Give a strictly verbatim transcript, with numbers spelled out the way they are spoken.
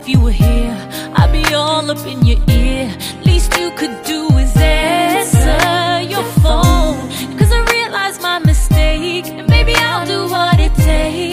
If you were here, I'd be all up in your ear. Least you could do is answer your phone. Cause I realize my mistake, and baby I'll do what it takes.